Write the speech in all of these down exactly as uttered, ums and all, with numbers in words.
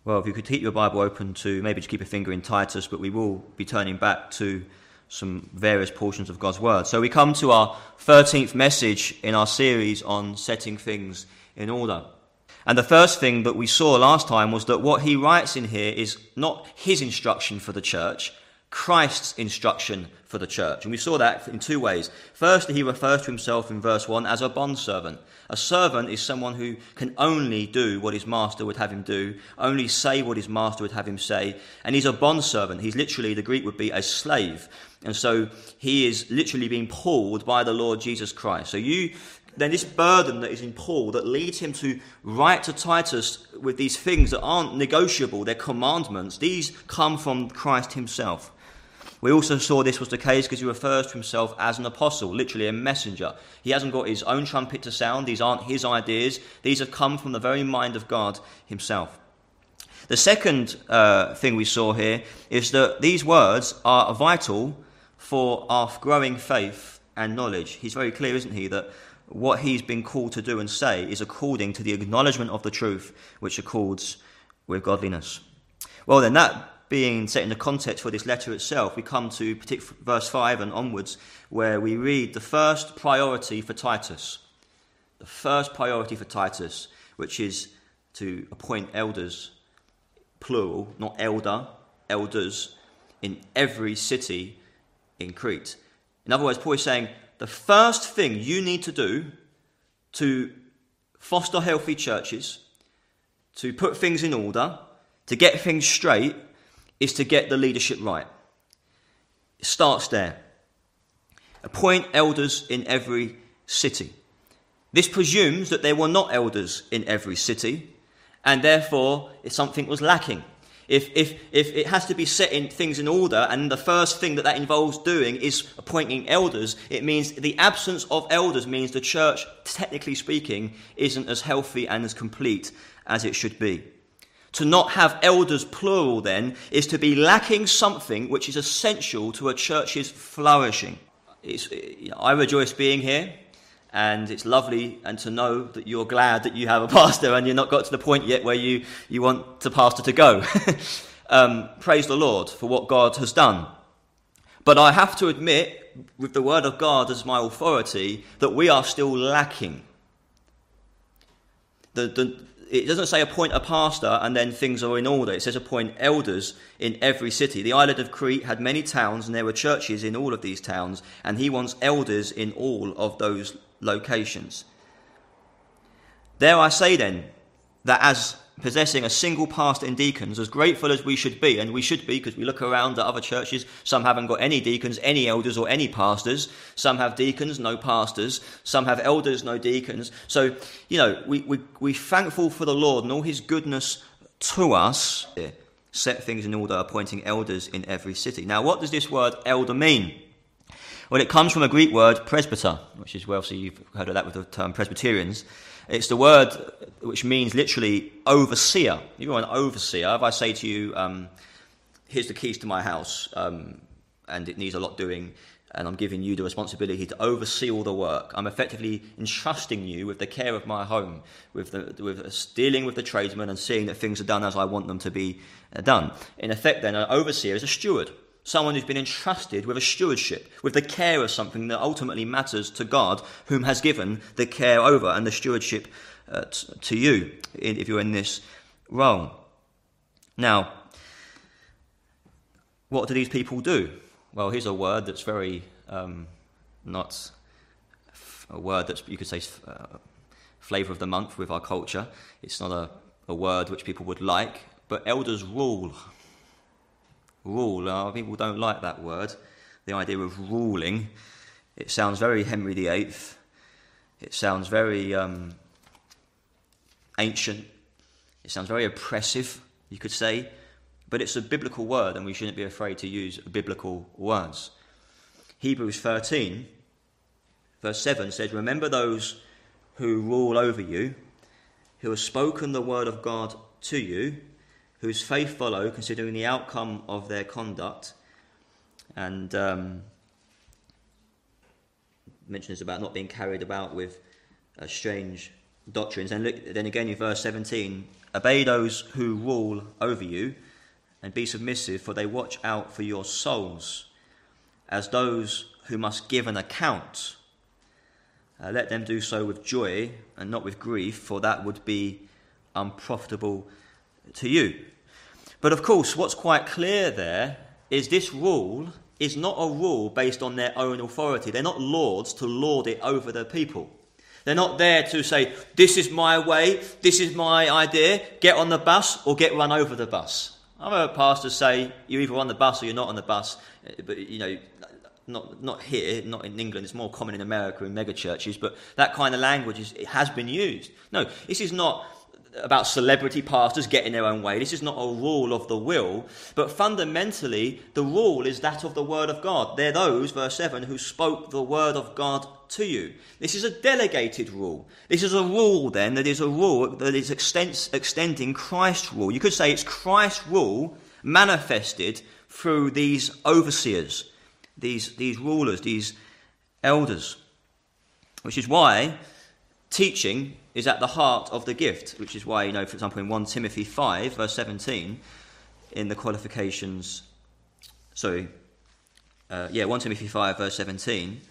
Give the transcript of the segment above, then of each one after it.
Well, if you could keep your Bible open to, maybe just keep a finger in Titus, but we will be turning back to some various portions of God's Word. So we come to our thirteenth message in our series on setting things in order. And the first thing that we saw last time was that what he writes in here is not his instruction for the church, Christ's instruction for the church. And we saw that in two ways. Firstly, he refers to himself in verse one as a bondservant. A servant is someone who can only do what his master would have him do, only say what his master would have him say. And he's a bondservant. He's literally, the Greek would be a slave. And so he is literally being pulled by the Lord Jesus Christ. So you, then this burden that is in Paul that leads him to write to Titus with these things that aren't negotiable, they're commandments, these come from Christ himself. We also saw this was the case because he refers to himself as an apostle, literally a messenger. He hasn't got his own trumpet to sound. These aren't his ideas. These have come from the very mind of God himself. The second uh, thing we saw here is that these words are vital for our growing faith and knowledge. He's very clear, isn't he, that what he's been called to do and say is according to the acknowledgement of the truth, which accords with godliness. Well then, that being set in the context for this letter itself, we come to verse five and onwards, where we read the first priority for Titus. The first priority for Titus, which is to appoint elders, plural, not elder, elders, in every city in Crete. In other words, Paul is saying, the first thing you need to do to foster healthy churches, to put things in order, to get things straight, is to get the leadership right. It starts there. Appoint elders in every city. This presumes that there were not elders in every city, and therefore if something was lacking. If, if, if it has to be set in things in order, and the first thing that that involves doing is appointing elders, it means the absence of elders means the church, technically speaking, isn't as healthy and as complete as it should be. To not have elders, plural, then, is to be lacking something which is essential to a church's flourishing. It's, you know, I rejoice being here, and it's lovely and to know that you're glad that you have a pastor and you're not got to the point yet where you, you want the pastor to go. um, praise the Lord for what God has done. But I have to admit, with the word of God as my authority, that we are still lacking. The, the, it doesn't say appoint a pastor and then things are in order. It says appoint elders in every city. The island of Crete had many towns and there were churches in all of these towns, and he wants elders in all of those locations. There I say then that as possessing a single pastor and deacons, as grateful as we should be, and we should be because we look around at other churches, some haven't got any deacons, any elders or any pastors. Some have deacons, no pastors. Some have elders, no deacons. So, you know, we, we, we're thankful for the Lord and all his goodness to us. Set things in order, appointing elders in every city. Now, what does this word elder mean? Well, it comes from a Greek word, presbyter, which is, well, obviously you've heard of that with the term Presbyterians. It's the word which means literally overseer. If you're an overseer, if I say to you, um, here's the keys to my house, um, and it needs a lot doing, and I'm giving you the responsibility to oversee all the work, I'm effectively entrusting you with the care of my home, with the, with dealing with the tradesmen and seeing that things are done as I want them to be done. In effect, then, an overseer is a steward. Someone who's been entrusted with a stewardship, with the care of something that ultimately matters to God, whom has given the care over and the stewardship uh, t- to you, if you're in this role. Now, what do these people do? Well, here's a word that's very, um, not a word that's, you could say, uh, flavour of the month with our culture. It's not a, a word which people would like, but elders rule. Rule. Uh, people don't like that word, the idea of ruling. It sounds very Henry the Eighth. It sounds very um, ancient. It sounds very oppressive, you could say. But it's a biblical word, and we shouldn't be afraid to use biblical words. Hebrews thirteen, verse seven says, remember those who rule over you, who have spoken the word of God to you, whose faith follow, considering the outcome of their conduct. And um, mentions about not being carried about with uh, strange doctrines. And look, then again in verse seventeen, Obey those who rule over you, and be submissive, for they watch out for your souls, as those who must give an account. Uh, let them do so with joy and not with grief, for that would be unprofitable to you. But of course, what's quite clear there is this rule is not a rule based on their own authority. They're not lords to lord it over the people. They're not there to say, this is my way, this is my idea, get on the bus or get run over the bus. I've heard pastors say, you're either on the bus or you're not on the bus. But, you know, not not here, not in England, it's more common in America in mega churches, but that kind of language is, it has been used. No, this is not about celebrity pastors getting their own way. This is not a rule of the will, but fundamentally the rule is that of the word of God. They're those, verse seven, who spoke the word of God to you. This is a delegated rule. This is a rule then that is a rule that is extends, extending Christ's rule. You could say it's Christ's rule manifested through these overseers, these, these rulers, these elders, which is why teaching is at the heart of the gift, which is why, you know, for example, in First Timothy five, verse seventeen, in the qualifications, sorry, uh, yeah, First Timothy five, verse seventeen,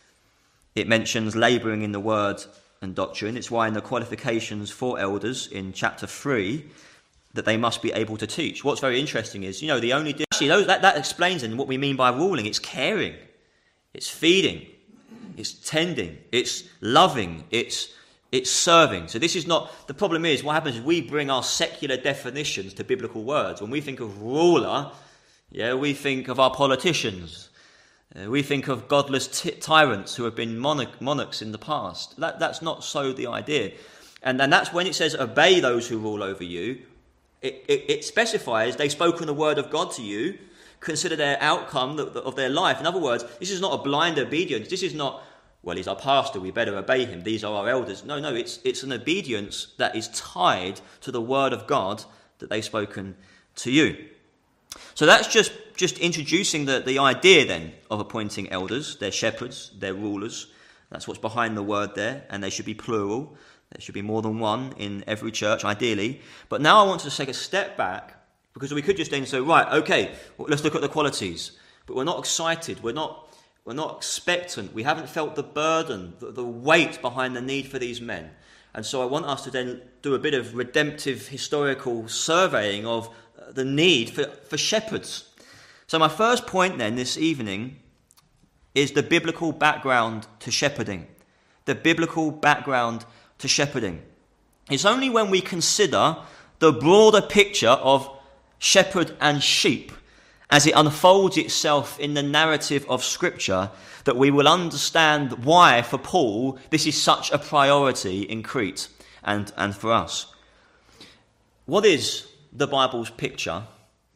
it mentions labouring in the word and doctrine. It's why in the qualifications for elders in chapter three, that they must be able to teach. What's very interesting is, you know, the only... Actually, those, that, that explains in what we mean by ruling. It's caring, it's feeding, it's tending, it's loving, it's it's serving. So this is not... The problem is, what happens is we bring our secular definitions to biblical words. When we think of ruler, yeah, we think of our politicians. Uh, we think of godless t- tyrants who have been monarch, monarchs in the past. That, that's not so the idea. And, and that's when it says, obey those who rule over you. It, it, it specifies they've spoken the word of God to you. Consider their outcome of their life. In other words, this is not a blind obedience. This is not, well, he's our pastor, we better obey him. These are our elders. No, no, it's it's an obedience that is tied to the word of God that they've spoken to you. So that's just, just introducing the, the idea then of appointing elders. They're shepherds, they're rulers. That's what's behind the word there, and they should be plural. There should be more than one in every church, ideally. But now I want to take a step back, because we could just then say, right, okay, well, let's look at the qualities. But we're not excited, we're not we're not expectant, we haven't felt the burden, the, the weight behind the need for these men. And so I want us to then do a bit of redemptive historical surveying of the need for, for shepherds. So my first point then this evening is the biblical background to shepherding. The biblical background to shepherding. It's only when we consider the broader picture of shepherd and sheep as it unfolds itself in the narrative of Scripture that we will understand why, for Paul, this is such a priority in Crete and, and for us. What is the Bible's picture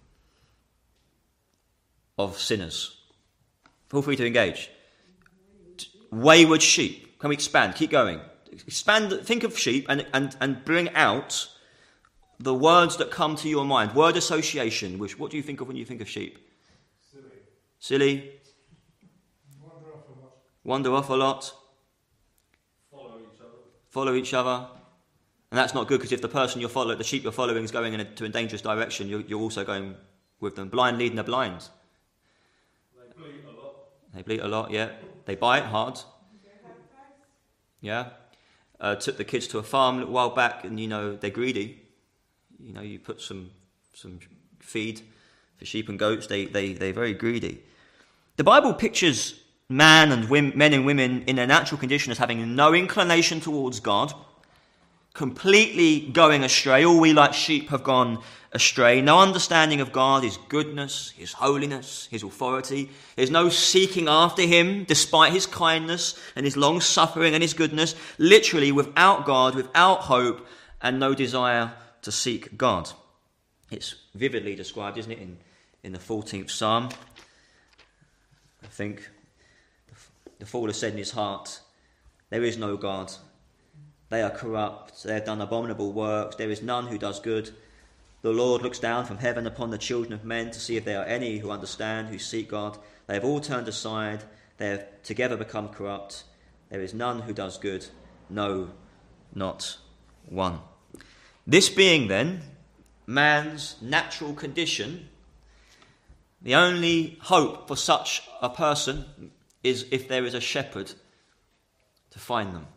of sinners? Feel free to engage. Wayward sheep. Can we expand? Keep going. Expand. Think of sheep and, and, and bring out the words that come to your mind. Word association. Which, what do you think of when you think of sheep? Silly. Silly. Wander off a lot. Wander off a lot. Follow each other. Follow each other. And that's not good, because if the person you're following, the sheep you're following is going in a, to a dangerous direction, you're, you're also going with them. Blind leading the blind. They bleat a lot. They bleat a lot, yeah. They bite hard. Yeah. Uh, took the kids to a farm a little while back, and, you know, they're greedy. You know, you put some some feed for sheep and goats, they, they, they're very greedy. The Bible pictures man and women, men and women in their natural condition as having no inclination towards God, completely going astray. All we like sheep have gone astray. No understanding of God, his goodness, his holiness, his authority. There's no seeking after him despite his kindness and his long suffering and his goodness. Literally without God, without hope, and no desire to seek God. It's vividly described, isn't it, in, in the fourteenth Psalm. I think the fool has said in his heart, there is no God. They are corrupt, they have done abominable works, there is none who does good. The Lord looks down from heaven upon the children of men to see if there are any who understand, who seek God. They have all turned aside, they have together become corrupt. There is none who does good, no, not one. This being then man's natural condition, the only hope for such a person is if there is a shepherd to find them.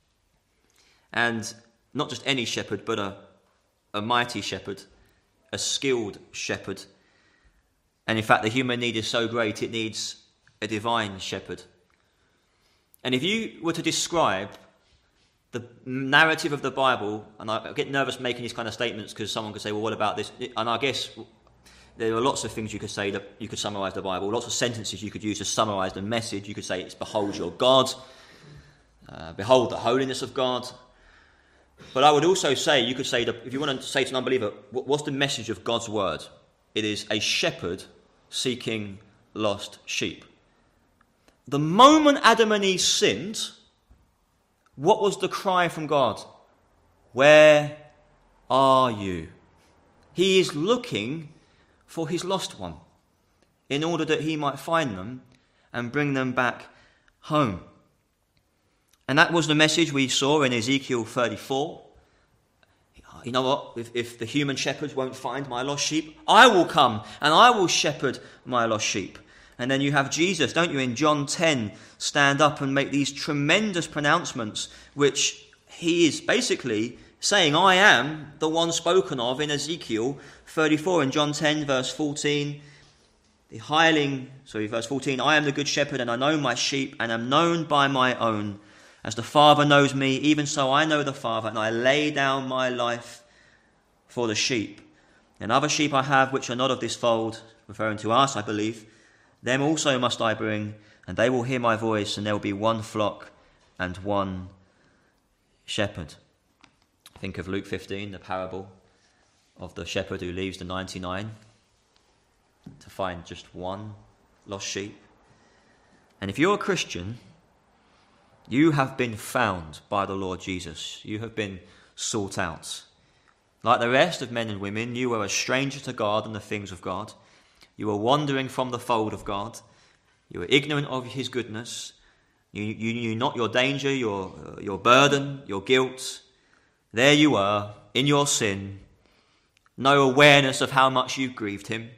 And not just any shepherd, but a, a mighty shepherd, a skilled shepherd. And in fact, the human need is so great, it needs a divine shepherd. And if you were to describe the narrative of the Bible, and I get nervous making these kind of statements because someone could say, well, what about this? And I guess there are lots of things you could say that you could summarize the Bible, lots of sentences you could use to summarize the message. You could say it's behold your God, uh, behold the holiness of God. But I would also say, you could say, that if you want to say to an unbeliever, what's the message of God's word? It is a shepherd seeking lost sheep. The moment Adam and Eve sinned, what was the cry from God? Where are you? He is looking for his lost one in order that he might find them and bring them back home. And that was the message we saw in Ezekiel thirty-four. You know what? If, if the human shepherds won't find my lost sheep, I will come and I will shepherd my lost sheep. And then you have Jesus, don't you, in John ten, stand up and make these tremendous pronouncements, which he is basically saying, I am the one spoken of in Ezekiel thirty-four. In John ten, verse fourteen, the hireling, sorry, verse fourteen, I am the good shepherd, and I know my sheep, and am known by my own. As the Father knows me, even so I know the Father, and I lay down my life for the sheep. And other sheep I have which are not of this fold, referring to us, I believe, them also must I bring, and they will hear my voice, and there will be one flock and one shepherd. Think of Luke fifteen, the parable of the shepherd who leaves the ninety-nine to find just one lost sheep. And if you're a Christian, you have been found by the Lord Jesus. You have been sought out. Like the rest of men and women, you were a stranger to God and the things of God. You were wandering from the fold of God. You were ignorant of his goodness. You, you knew not your danger, your, uh, your burden, your guilt. There you were, in your sin. No awareness of how much you grieved him.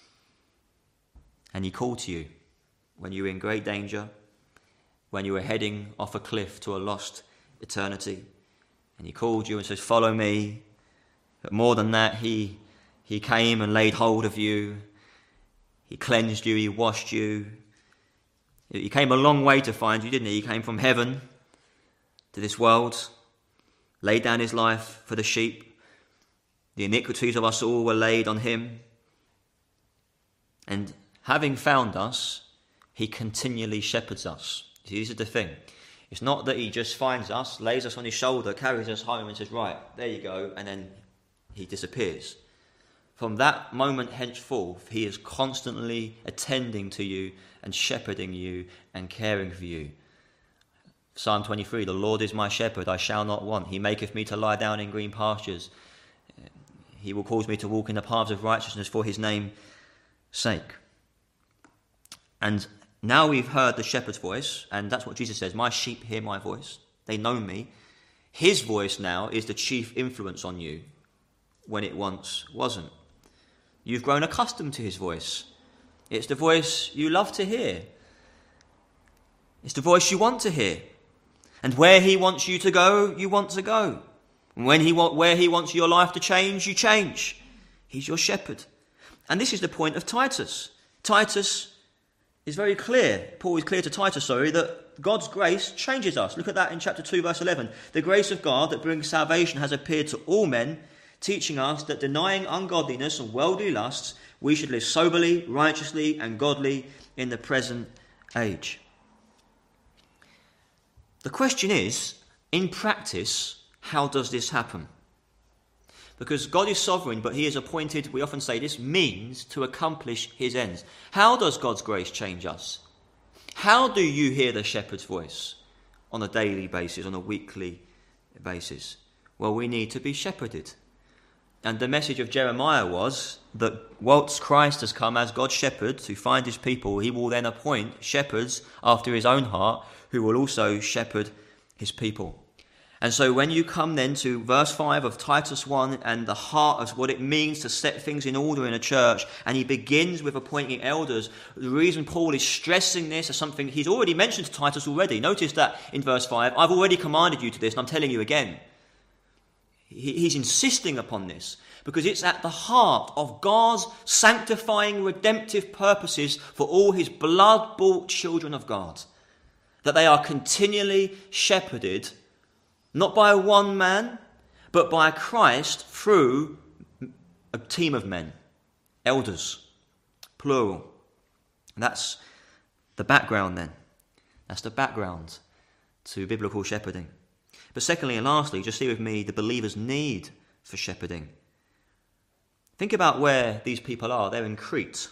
And he called to you when you were in great danger, when you were heading off a cliff to a lost eternity. And he called you and says, follow me. But more than that, he, he came and laid hold of you. He cleansed you, he washed you. He came a long way to find you, didn't he? He came from heaven to this world, laid down his life for the sheep. The iniquities of us all were laid on him. And having found us, he continually shepherds us. See, this is the thing. It's not that he just finds us, lays us on his shoulder, carries us home and says, right, there you go, and then he disappears. From that moment henceforth, he is constantly attending to you and shepherding you and caring for you. Psalm twenty-three, the Lord is my shepherd, I shall not want. He maketh me to lie down in green pastures. He will cause me to walk in the paths of righteousness for his name's sake. And now we've heard the shepherd's voice, and that's what Jesus says, my sheep hear my voice. They know me. His voice now is the chief influence on you when it once wasn't. You've grown accustomed to his voice. It's the voice you love to hear. It's the voice you want to hear. And where he wants you to go, you want to go. And when he want, where he wants your life to change, you change. He's your shepherd. And this is the point of Titus. Titus is very clear. Paul is clear to Titus, sorry, that God's grace changes us. Look at that in chapter two, verse eleven. The grace of God that brings salvation has appeared to all men, teaching us that denying ungodliness and worldly lusts, we should live soberly, righteously, and godly in the present age. The question is, in practice, how does this happen? Because God is sovereign, but he is appointed, we often say this, means to accomplish his ends. How does God's grace change us? How do you hear the shepherd's voice on a daily basis, on a weekly basis? Well, we need to be shepherded. And the message of Jeremiah was that whilst Christ has come as God's shepherd to find his people, he will then appoint shepherds after his own heart who will also shepherd his people. And so when you come then to verse five of Titus one and the heart of what it means to set things in order in a church, and he begins with appointing elders, the reason Paul is stressing this as something he's already mentioned to Titus already. Notice that in verse five, I've already commanded you to this and I'm telling you again. He's insisting upon this because it's at the heart of God's sanctifying redemptive purposes for all his blood-bought children of God, that they are continually shepherded not by one man, but by Christ through a team of men, elders, plural. That's the background then. That's the background to biblical shepherding. But secondly and lastly, just see with me the believer's need for shepherding. Think about where these people are. They're in Crete.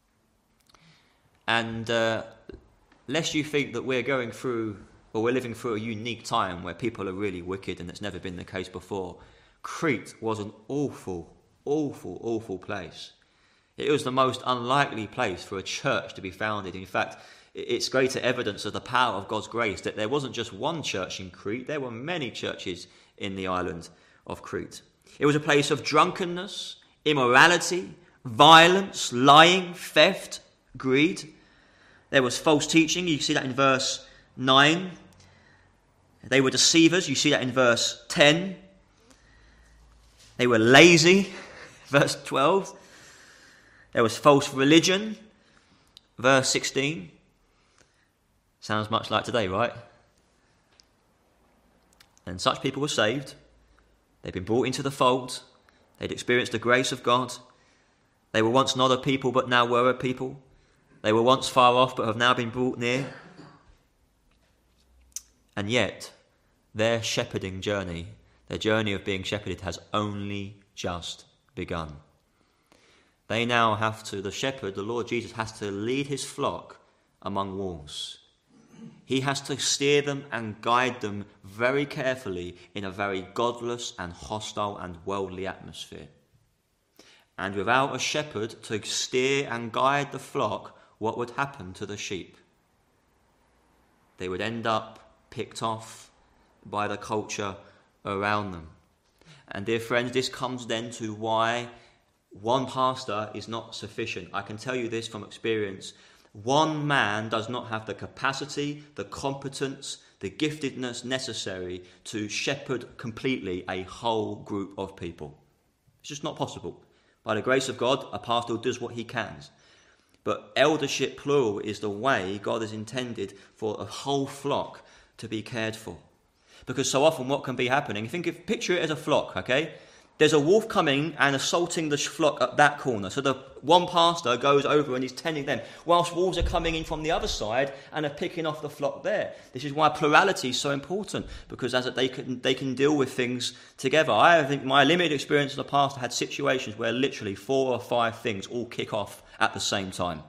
And uh, lest you think that we're going through, or we're living through a unique time where people are really wicked and it's never been the case before, Crete was an awful, awful, awful place. It was the most unlikely place for a church to be founded. In fact, it's greater evidence of the power of God's grace that there wasn't just one church in Crete, there were many churches in the island of Crete. It was a place of drunkenness, immorality, violence, lying, theft, greed. There was false teaching. You see that in verse nine. They were deceivers. You see that in verse ten. They were lazy. Verse twelve. There was false religion. Verse sixteen. Sounds much like today, right? And such people were saved. They'd been brought into the fold. They'd experienced the grace of God. They were once not a people, but now were a people. They were once far off, but have now been brought near. And yet, their shepherding journey, their journey of being shepherded, has only just begun. They now have to, the shepherd, the Lord Jesus, has to lead his flock among wolves. He has to steer them and guide them very carefully in a very godless and hostile and worldly atmosphere. And without a shepherd to steer and guide the flock, what would happen to the sheep? They would end up picked off by the culture around them. And dear friends, this comes then to why one pastor is not sufficient. I can tell you this from experience. One man does not have the capacity, the competence, the giftedness necessary to shepherd completely a whole group of people. It's just not possible. By the grace of God, a pastor does what he can. But eldership, plural, is the way God has intended for a whole flock to be cared for. Because so often what can be happening, think of, picture it as a flock, okay? There's a wolf coming and assaulting the flock at that corner. So the one pastor goes over and he's tending them, whilst wolves are coming in from the other side and are picking off the flock there. This is why plurality is so important, because as they can they can deal with things together. I think my limited experience as a pastor had situations where literally four or five things all kick off at the same time.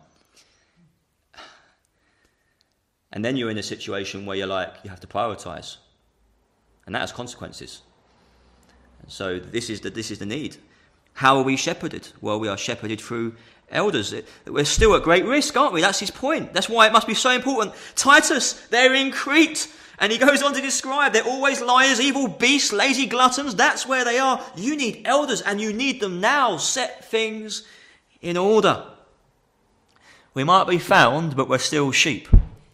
And then you're in a situation where you're like, you have to prioritise. And that has consequences. So this is the this is the need. How are we shepherded? Well, we are shepherded through elders. We're still at great risk, aren't we? That's his point. That's why it must be so important. Titus, they're in Crete. And he goes on to describe, they're always liars, evil beasts, lazy gluttons. That's where they are. You need elders, and you need them now. Set things in order. We might be found, but we're still sheep.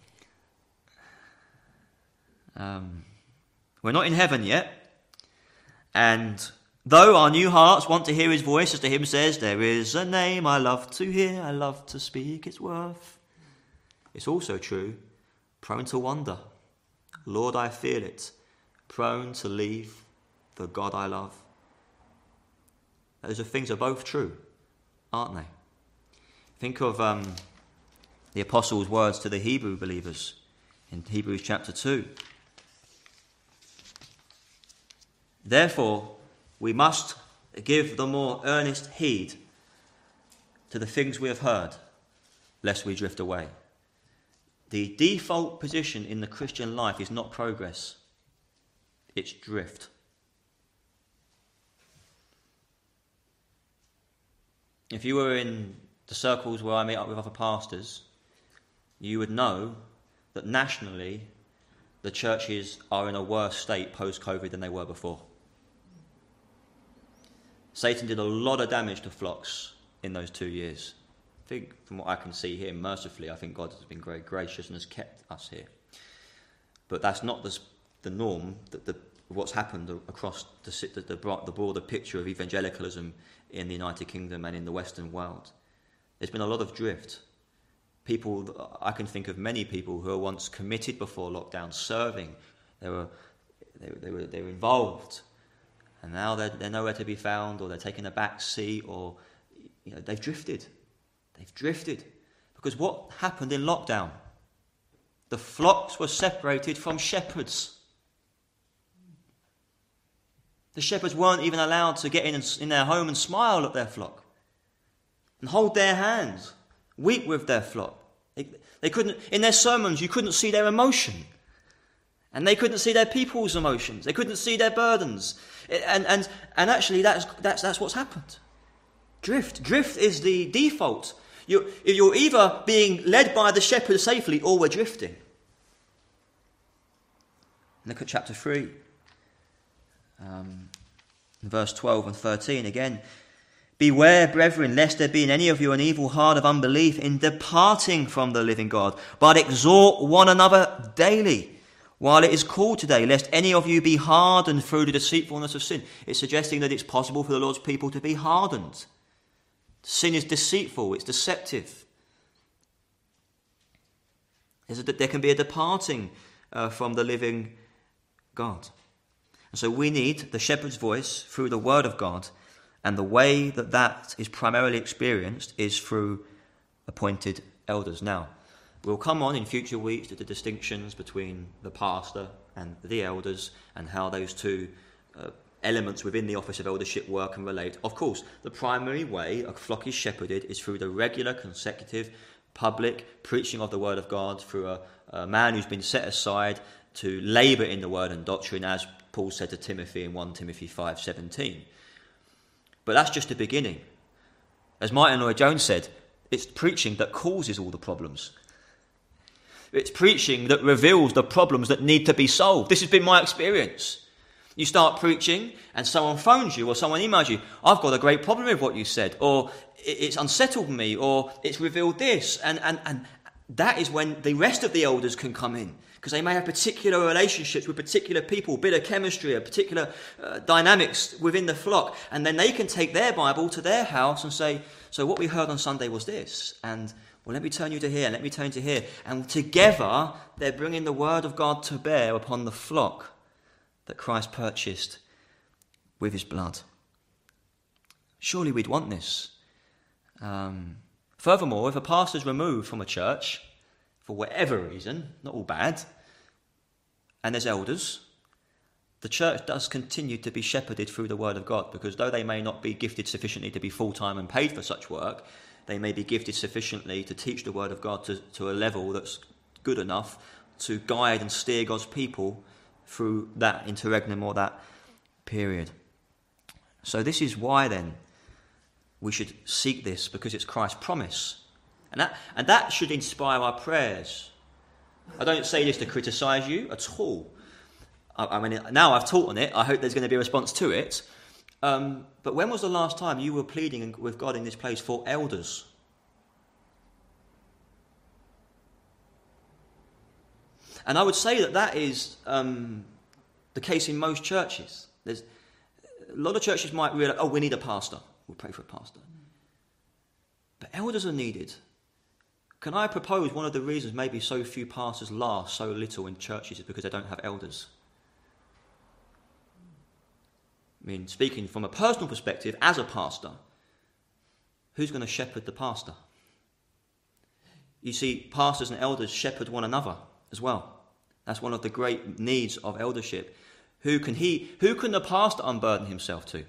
Um, we're not in heaven yet. And though our new hearts want to hear his voice, as the hymn says, there is a name I love to hear, I love to speak its worth. It's also true, prone to wander. Lord, I feel it, prone to leave the God I love. Those are things are both true, aren't they? Think of um, the apostles' words to the Hebrew believers in Hebrews chapter two. Therefore, we must give the more earnest heed to the things we have heard, lest we drift away. The default position in the Christian life is not progress, it's drift. If you were in the circles where I meet up with other pastors, you would know that nationally the churches are in a worse state post-COVID than they were before. Satan did a lot of damage to flocks in those two years. I think, from what I can see here, mercifully, I think God has been very gracious and has kept us here. But that's not the, the norm, that the, what's happened across the, the, the broader picture of evangelicalism in the United Kingdom and in the Western world. There's been a lot of drift. People, I can think of many people who were once committed before lockdown, serving. They were, they, they were, they were involved, and now they're, they're nowhere to be found, or they're taking a back seat, or you know, they've drifted. They've drifted because what happened in lockdown? The flocks were separated from shepherds. The shepherds weren't even allowed to get in, and, in their home and smile at their flock and hold their hands, weep with their flock. They, they couldn't, in their sermons, you couldn't see their emotion. And they couldn't see their people's emotions. They couldn't see their burdens. And, and, and actually, that's, that's, that's what's happened. Drift. Drift is the default. You're, you're either being led by the shepherd safely or we're drifting. Look at chapter three. Um, verse twelve and thirteen again. Beware, brethren, lest there be in any of you an evil heart of unbelief in departing from the living God, but exhort one another daily, while it is called today, lest any of you be hardened through the deceitfulness of sin. It's suggesting that it's possible for the Lord's people to be hardened. Sin is deceitful, it's deceptive. There's a, there can be a departing uh, from the living God. And so we need the shepherd's voice through the word of God, and the way that that is primarily experienced is through appointed elders. Now, we'll come on in future weeks to the distinctions between the pastor and the elders and how those two uh, elements within the office of eldership work and relate. Of course, the primary way a flock is shepherded is through the regular, consecutive, public preaching of the word of God through a, a man who's been set aside to labour in the word and doctrine, as Paul said to Timothy in First Timothy five seventeen. But that's just the beginning. As Martin Lloyd-Jones said, it's preaching that causes all the problems. It's preaching that reveals the problems that need to be solved. This has been my experience. You start preaching and someone phones you or someone emails you, I've got a great problem with what you said, or it's unsettled me, or it's revealed this. And, and, and that is when the rest of the elders can come in, because they may have particular relationships with particular people, bit of chemistry, a particular uh, dynamics within the flock. And then they can take their Bible to their house and say, so what we heard on Sunday was this. And well, let me turn you to here, let me turn you to here. And together, they're bringing the word of God to bear upon the flock that Christ purchased with his blood. Surely we'd want this. Um, furthermore, if a pastor's removed from a church, for whatever reason, not all bad, and there's elders, the church does continue to be shepherded through the word of God, because though they may not be gifted sufficiently to be full-time and paid for such work, they may be gifted sufficiently to teach the word of God to, to a level that's good enough to guide and steer God's people through that interregnum or that period. So this is why then we should seek this, because it's Christ's promise. And that, and that should inspire our prayers. I don't say this to criticise you at all. I, I mean, now I've taught on it, I hope there's going to be a response to it. Um, but when was the last time you were pleading with God in this place for elders? And I would say that that is um, the case in most churches. There's a lot of churches might realise, oh, we need a pastor. We'll pray for a pastor. But elders are needed. Can I propose one of the reasons maybe so few pastors last so little in churches is because they don't have elders? I mean, speaking from a personal perspective, as a pastor, who's going to shepherd the pastor? You see, pastors and elders shepherd one another as well. That's one of the great needs of eldership. Who can he? Who can the pastor unburden himself to?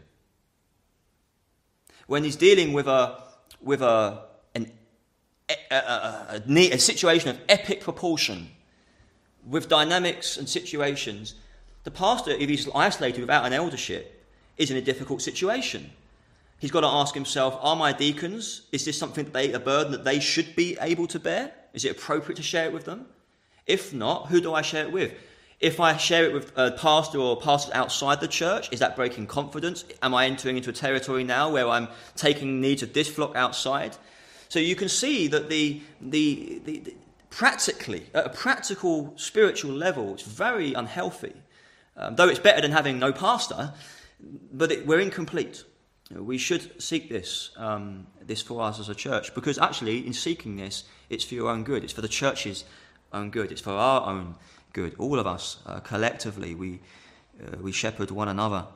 When he's dealing with a with a an, a, a, a, a situation of epic proportion, with dynamics and situations, the pastor, if he's isolated without an eldership, is in a difficult situation. He's got to ask himself, are my deacons, is this something that they, a burden that they should be able to bear? Is it appropriate to share it with them? If not, who do I share it with? If I share it with a pastor or pastors outside the church, is that breaking confidence? Am I entering into a territory now where I'm taking needs of this flock outside? So you can see that the the, the, the practically, at a practical spiritual level, it's very unhealthy. Um, though it's better than having no pastor, but it, we're incomplete. We should seek this, um, this for us as a church, because actually in seeking this, it's for your own good. It's for the church's own good. It's for our own good. All of us, uh, collectively, we uh, we shepherd one another.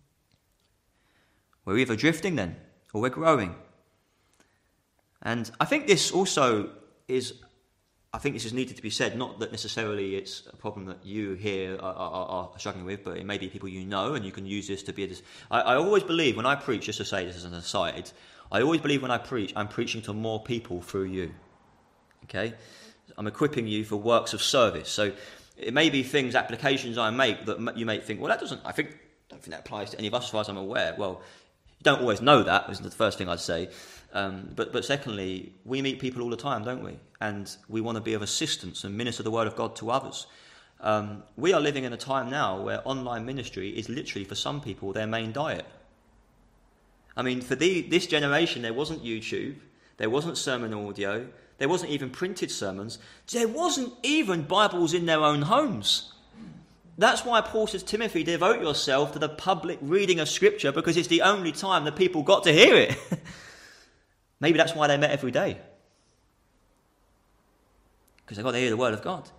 We're either drifting then, or we're growing. And I think this also is, I think this is needed to be said, not that necessarily it's a problem that you here are, are, are struggling with, but it may be people you know, and you can use this to be a... I, I always believe when I preach, just to say this as an aside, I always believe when I preach, I'm preaching to more people through you. Okay? I'm equipping you for works of service. So it may be things, applications I make that you may think, well, that doesn't, I think, I don't think that applies to any of us as far as I'm aware. Well, you don't always know that, is the first thing I'd say. Um, but, but secondly, we meet people all the time, don't we? And we want to be of assistance and minister the word of God to others. Um, we are living in a time now where online ministry is literally, for some people, their main diet. I mean, for the, this generation, there wasn't YouTube, there wasn't sermon audio, there wasn't even printed sermons, there wasn't even Bibles in their own homes. That's why Paul says, Timothy, devote yourself to the public reading of Scripture, because it's the only time that people got to hear it. Maybe that's why they met every day. Because they got to hear the word of God.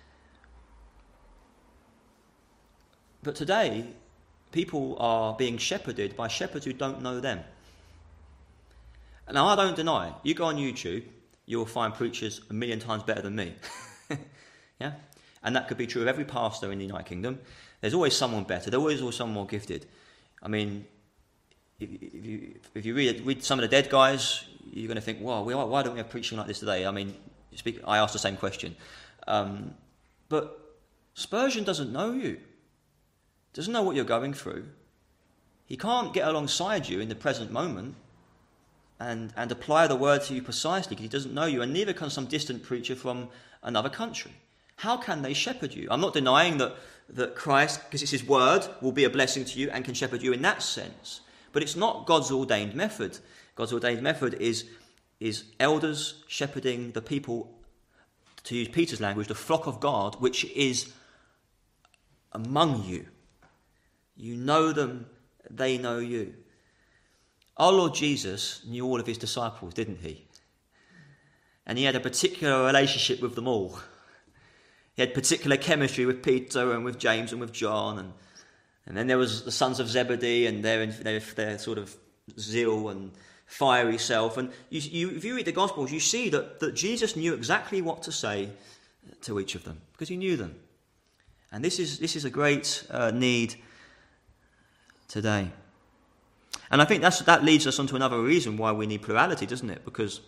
But today, people are being shepherded by shepherds who don't know them. And now I don't deny, you go on YouTube, you'll find preachers a million times better than me. Yeah? And that could be true of every pastor in the United Kingdom. There's always someone better. There's always, always someone more gifted. I mean, if, if you if you read, read some of the dead guys, you're going to think, wow, why don't we have preaching like this today? I mean, speak, I asked the same question. Um, but Spurgeon doesn't know you. Doesn't know what you're going through. He can't get alongside you in the present moment and, and apply the word to you precisely because he doesn't know you, and neither can some distant preacher from another country. How can they shepherd you? I'm not denying that, that Christ, because it's his word, will be a blessing to you and can shepherd you in that sense. But it's not God's ordained method. God's ordained method is, is elders shepherding the people, to use Peter's language, the flock of God, which is among you. You know them, they know you. Our Lord Jesus knew all of his disciples, didn't he? And he had a particular relationship with them all. He had particular chemistry with Peter and with James and with John. And, and then there was the sons of Zebedee and their, their, their sort of zeal and fiery self. And you, you, if you read the Gospels, you see that, that Jesus knew exactly what to say to each of them because he knew them. And this is, this is a great uh, need today. And I think that's, that leads us on to another reason why we need plurality, doesn't it? Because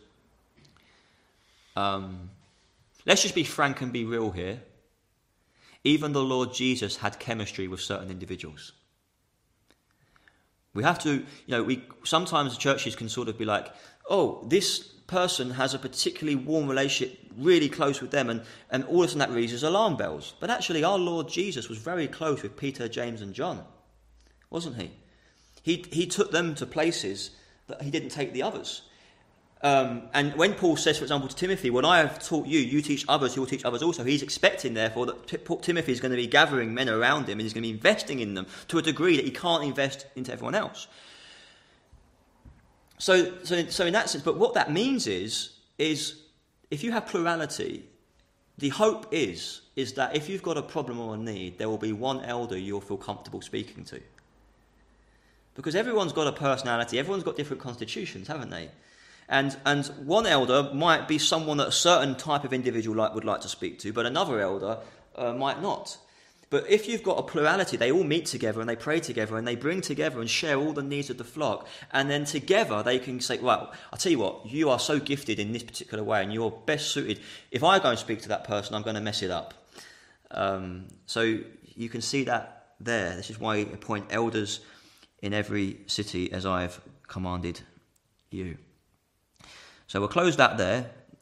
um, let's just be frank and be real here. Even the Lord Jesus had chemistry with certain individuals. We have to, you know, we sometimes churches can sort of be like, oh, this person has a particularly warm relationship, really close with them, and, and all of a sudden that raises alarm bells. But actually our Lord Jesus was very close with Peter, James and John, wasn't he? He he took them to places that he didn't take the others. Um, and when Paul says, for example, to Timothy, when I have taught you, you teach others, who will teach others also, he's expecting, therefore, that T- Timothy is going to be gathering men around him and he's going to be investing in them to a degree that he can't invest into everyone else. So, so, so in that sense, but what that means is, is if you have plurality, the hope is, is that if you've got a problem or a need, there will be one elder you'll feel comfortable speaking to. Because everyone's got a personality, everyone's got different constitutions, haven't they? And and one elder might be someone that a certain type of individual like, would like to speak to, but another elder uh, might not. But if you've got a plurality, they all meet together and they pray together and they bring together and share all the needs of the flock. And then together they can say, well, I'll tell you what, you are so gifted in this particular way and you're best suited. If I go and speak to that person, I'm going to mess it up. Um, so you can see that there. This is why I appoint elders in every city as I've commanded you. So we'll close that there.